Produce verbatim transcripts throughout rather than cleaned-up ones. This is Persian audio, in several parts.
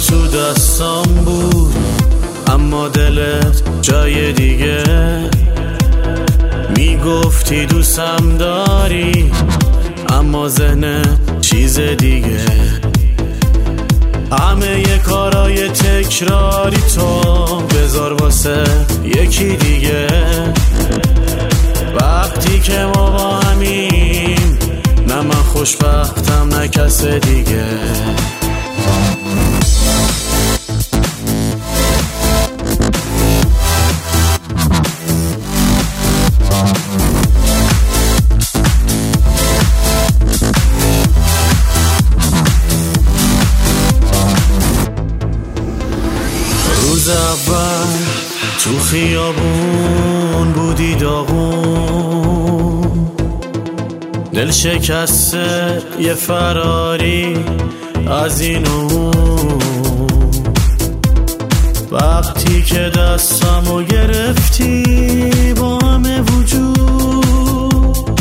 تو دستام بود اما دلت جای دیگه. میگفتی دوستم داری اما ذهنت چیز دیگه. همه ی کارای تکراری تو بذار واسه یکی دیگه. وقتی که ما با همیم نه من خوشبختم نه کس دیگه. روز اول تو خیابون بودی داغون، دل شکسته یه فراری از این اون. وقتی که دستمو گرفتی با همه وجود،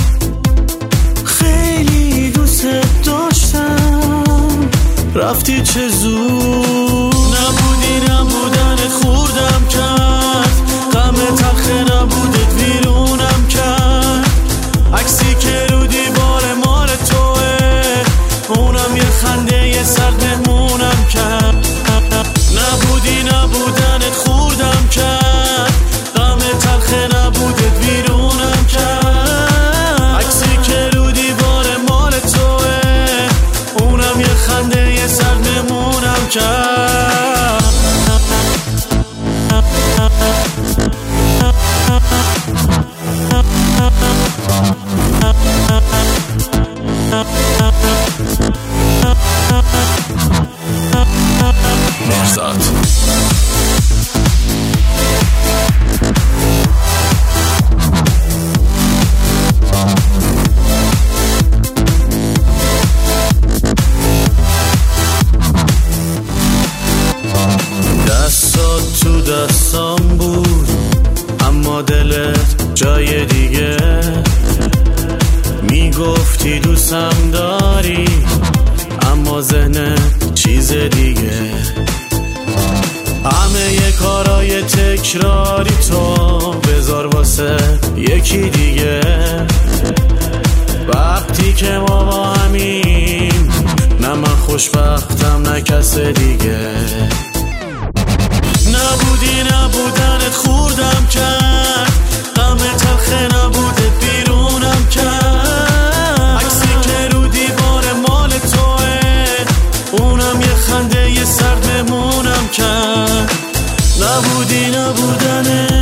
خیلی دوست داشتم رفتی چه زود. نبودی نبودنت خوردم کرد، غم تلخ نبودت ویرونم کرد. عکسی که رو دیوار مال توه، اونم یه خنده یه سرد مهمونم کرد. نبودی نبودنت خوردم کرد، غم تلخ نبودت ویرونم کرد. عکسی که رو دیوار مال توه، اونم یه خنده یه سرد مهمونم کرد. مرزاد دستات تو دستام بود اما دلت جای دیگه. میگفتی دوستم داری اما ذهنت چیز دیگه. همه ی کارای تکراری تو بذار واسه یکی دیگه. وقتی که ما با همیم نه من خوشبختم نه کس دیگه. نبودی نبودنت خوردم کرد، غم تلخ نبودت بیرونم کرد. عکسی که رو دیوار مال توه، اونم یه خنده یه سرد مهمونم کرد. نبودی نبودنت